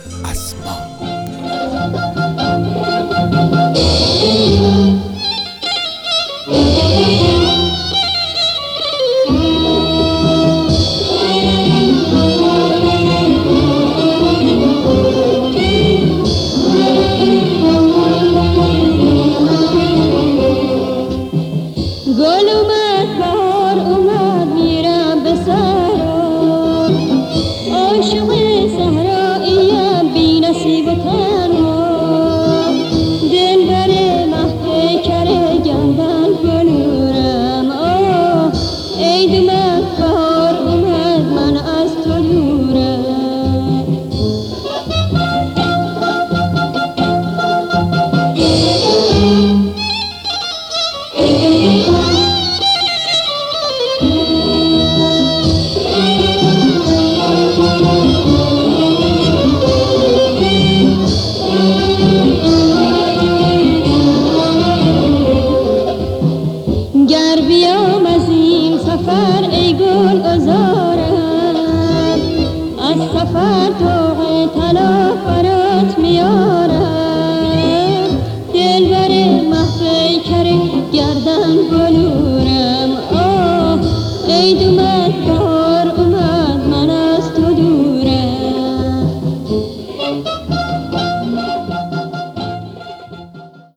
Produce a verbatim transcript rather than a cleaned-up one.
اسباب. گل اومد بهار اومد میرم به صحرا، عاشق صحراییم بی نصیب و تنها، دلبر محفکر گردن بلورم. آه عید اومد بهار اومد من از تو دورم. گر بیام از این سفر ای گل عذارم، از سفر طوق طلا برات میارم، دلبر محفکر گردن بلورم. آه عید اومد